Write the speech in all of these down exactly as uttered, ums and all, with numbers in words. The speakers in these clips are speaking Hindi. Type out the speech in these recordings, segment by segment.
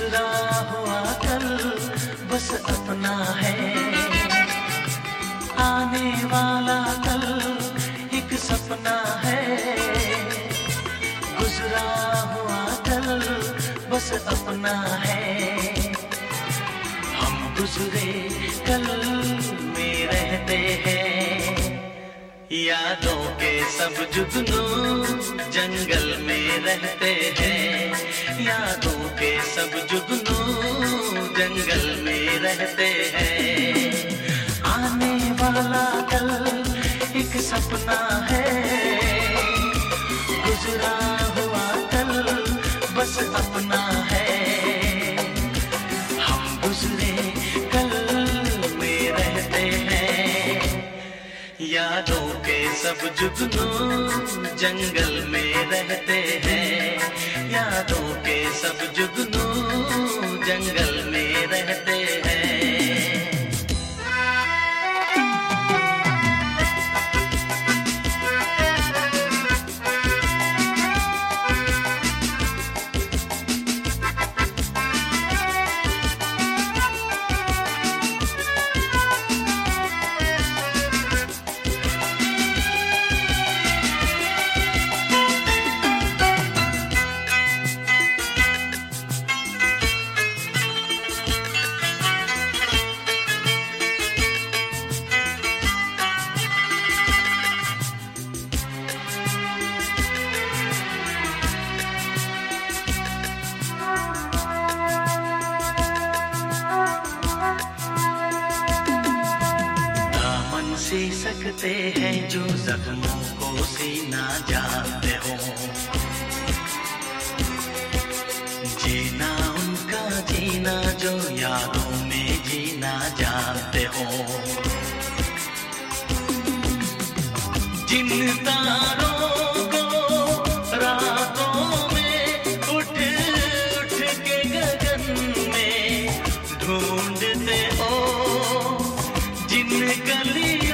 गुजरा हुआ कल बस अपना है, आने वाला कल एक सपना है। गुजरा हुआ कल बस अपना है, हम गुजरे कल में रहते हैं। यादों के सब जुगनू जंगल में रहते हैं, यादों के सब जुगनू जंगल में रहते हैं। आने वाला कल एक सपना है, गुजरा हुआ कल बस अपना है। हम गुजरे कल में रहते हैं, यादों के सब जुगनू जंगल में रहते हैं, यादों के सब जुगनू जंगल में रहते हैं। सी सकते हैं जो जख्मों को सीना जानते हो, जीना उनका जीना जो यादों में जीना जानते हो। जिन तारों को रातों में उठ उठ के गगन में ढूंढते हो, जिन गलियों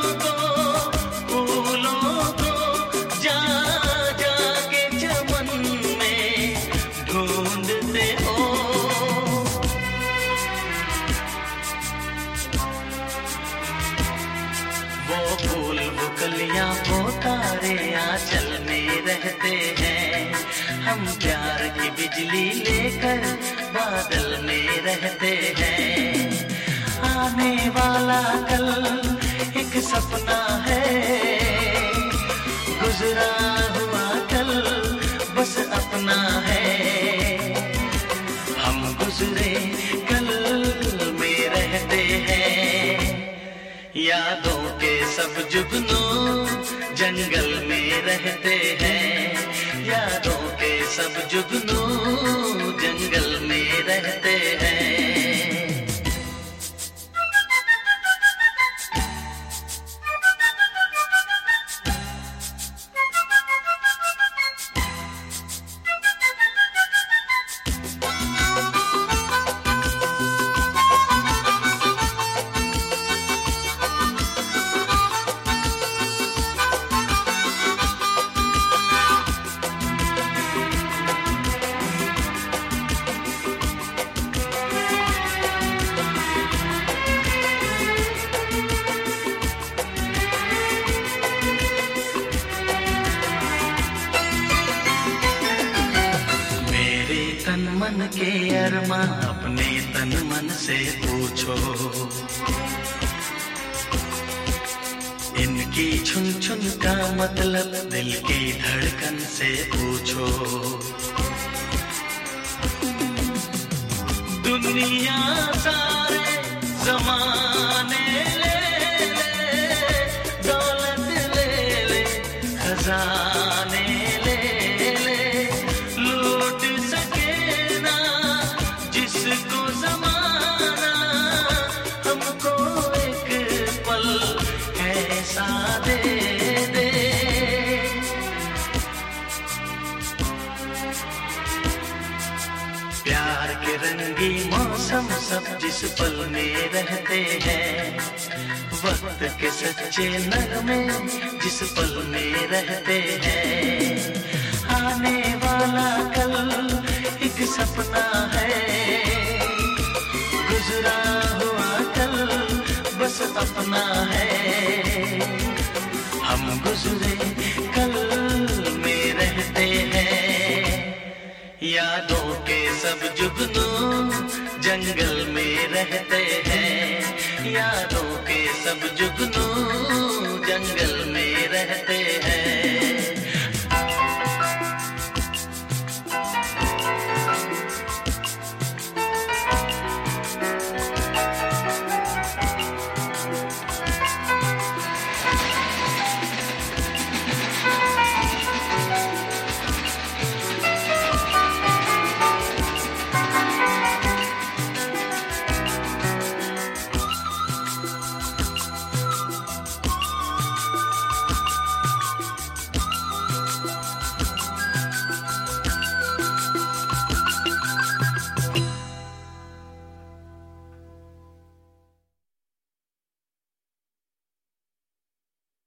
वो तारे आंचल में रहते हैं, हम प्यार की बिजली लेकर बादल में रहते हैं। आने वाला कल एक सपना है, गुजरा हुआ कल बस अपना है। हम गुजरे कल में रहते हैं, यादों के सब जुगनू जंगल में रहते हैं, यादों के सब जुगनू जंगल में रहते हैं। मन के अरमां अपने तन मन से पूछो, इनकी छुन छुन का मतलब दिल की धड़कन से पूछो। दुनिया सारे ज़माने ले ले, दौलत ले ले, खजाने ले ले, लूट सके जिसको ज़माना, हमको एक पल ऐसा दे दे। प्यार के रंगी मौसम सब जिस पल में रहते हैं, वक्त के सच्चे नगमे जिस पल में रहते हैं। आने वाला कल एक सपना है, गुजरा हुआ कल बस अपना है, हम गुजरे कल में रहते हैं। यादों के सब जुगनू जंगल में रहते हैं, यादों के सब जुगनू जंगल में रहते